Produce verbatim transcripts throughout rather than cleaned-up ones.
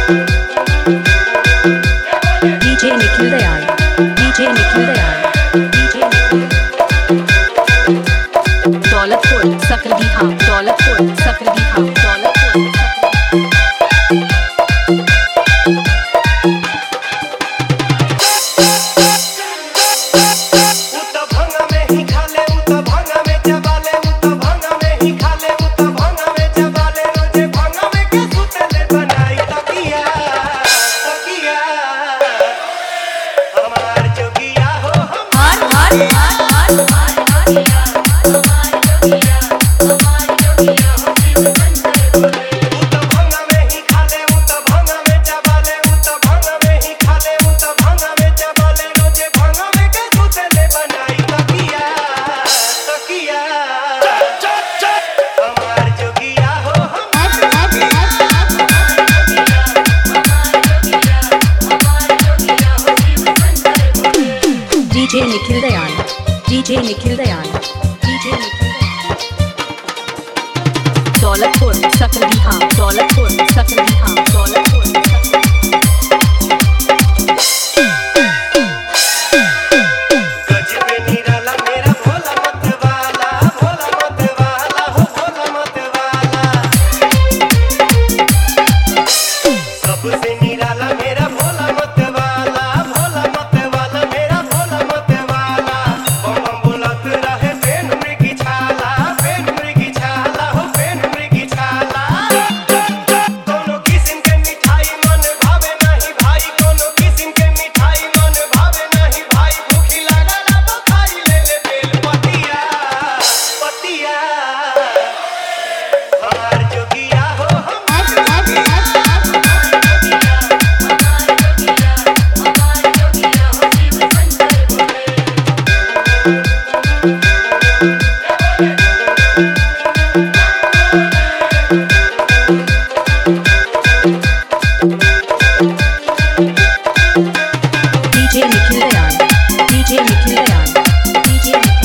DJ Nikhil Dayal, DJ Nikhil Dayal, DJ Nikhil Daulatpur, Sakaldiha, Daulatpur, Sakaldiha, Daulatpur. DJ Nikhil Dayal, DJ Nikhil Dayal, DJ Nikhil Dayal. Daulatpur, Sakaldiha, Daulatpur, Sakaldiha, Daulatpur. DJ Nikhil Dayal, DJ Nikhil Dayal, DJ Nikhil.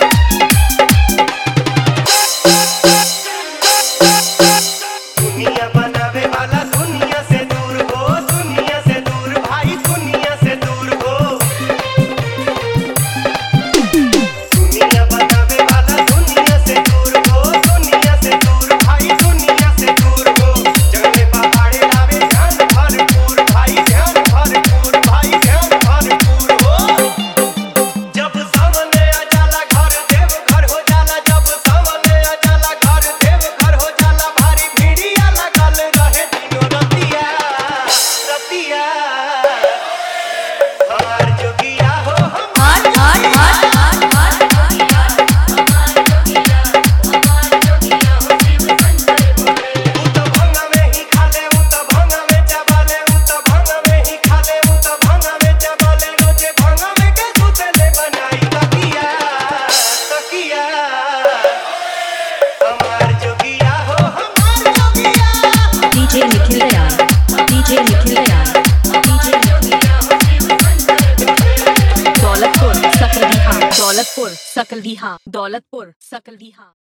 दुनिया बनावे वाला दुनिया से दूर हो, दुनिया से दूर भाई, दुनिया से दूर हो। दुनिया बनावे वाला दुनिया से दूर हो, दुनिया से दूर भाई, दुनिया से दूर हो। जग में पहाड़े लावे ध्यान भरपूर भाई, ध्यान भरपूर भाई, ध्यान भरपूर हो। जब सामने आ जाला घर देव घर हो जाला, जब सामने आ जाला घर देव घर हो जाला। भारी भिड़िया लगल रहे दिनो रतिया, रतिया हमार जोगिया हो, हमार जोगिया, हमार जोगिया, हमार जोगिया, हमार जोगिया हो शिव शंकर भोले। उ त भंगा में ही खाले, उ त भंगा में चबाले, उ त भंगा में ही खाले, उ त भंगा में चबाले। रोजे भंगा में के सुतले बनाई तकिया, तकिया हमार जोगिया हो, हमार जोगिया। DJ Nikhil Dayal, DJ Nikhil Dayal, DJ Nikhil. Daulatpur, Sakaldiha, Daulatpur, Sakaldiha, Daulatpur, Sakaldiha.